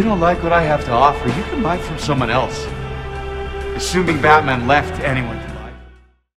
don't like what I have to offer, you can buy from someone else. Assuming Batman left anyone